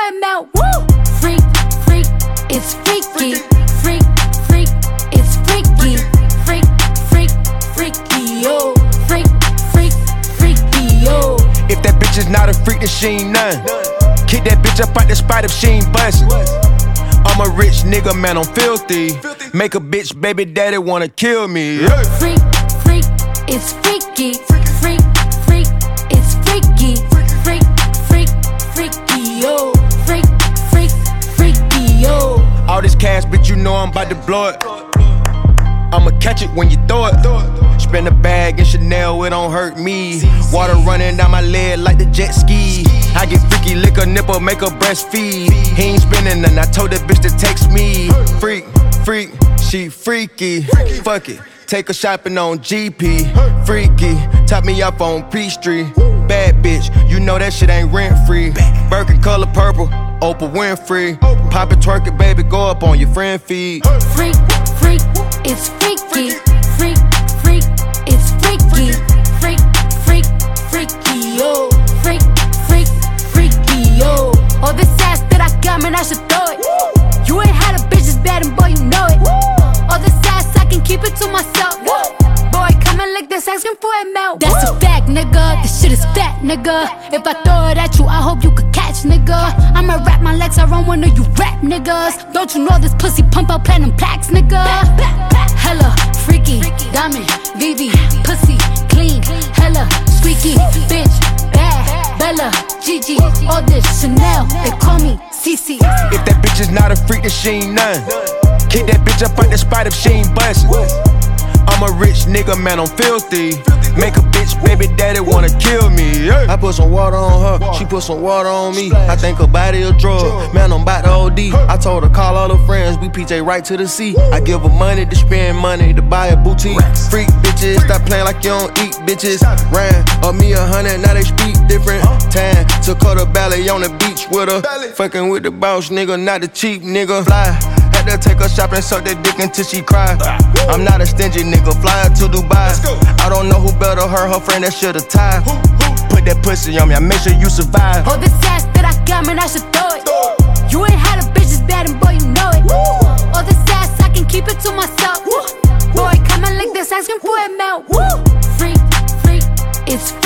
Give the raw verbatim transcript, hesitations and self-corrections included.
it melt. Woo! Freak, freak, it's freaky. Freak, freak, it's freaky. Freak, freak, freaky, yo. Freak, freak, freaky, yo. If that bitch is not a freak, then she ain't none. Kick that bitch up out the spot if she ain't bustin'. I'm a rich nigga, man, I'm filthy. Make a bitch baby daddy wanna kill me. Yeah. Freak, freak, it's freaky. Freak, freak, it's freaky. Freak, freak, freaky, yo. Freak, freak, freaky, yo. All this cash, bitch, you know I'm about to blow it. I'ma catch it when you throw it. Spin a bag in Chanel, it don't hurt me. Water running down my leg like the jet ski. I get freaky, lick a nipple, make her breastfeed. He ain't spinning and I told that bitch to text me. Freak, freak, she freaky. Fuck it, take her shopping on G P. Freaky, top me up on Peachtree. Bad bitch, you know that shit ain't rent free. Birkin color purple, Oprah Winfrey. Pop it, twerk it, baby, go up on your friend feed. Freak, freak, it's freaky. Freak, freak, it's freaky. Freak, freak, freaky, yo. Freak, freak, freaky, yo. All this ass that I got, man, I should throw it. You ain't had a bitch as bad, and boy, you know it. All this ass, I can keep it to myself. Boy, coming like this, asking for it melt. That's a fact, nigga. This shit is fat, nigga. If I throw it at you, I hope you could catch, nigga. I'ma wrap my legs around one of you rap niggas. Don't you know this pussy pump out platinum plaques, nigga? Hella freaky, diamond, V V, pussy clean, hella squeaky, bitch, bad, Bella, Gigi, all this Chanel, they call me Cece. If that bitch is not a freak, then she ain't none. Kick that bitch up out the spot if she ain't bustin'. I'm a rich nigga, man, I'm filthy. Make a bitch baby daddy wanna kill me. Yeah. I put some water on her, she put some water on me. I think her body a drug, man, I'm about to O D. I told her call all her friends, we P J right to the sea. I give her money to spend money to buy a boutique. Freak bitches, stop playing like you don't eat bitches. Ran up me a hundred, now they speak different. Tan, took her to ballet on the beach with her. Fucking with the boss nigga, not the cheap nigga. Fly. Had to take her shopping, suck that dick until she cry. I'm not a stingy nigga, fly her to Dubai. I don't know who better her, her friend that should've tied. Put that pussy on me, I make sure you survive. All this ass that I got, man, I should throw it. You ain't had a bitch as bad, and boy, you know it. All this ass, I can keep it to myself. Boy, coming like this, asking for it melt. Freak, freak, it's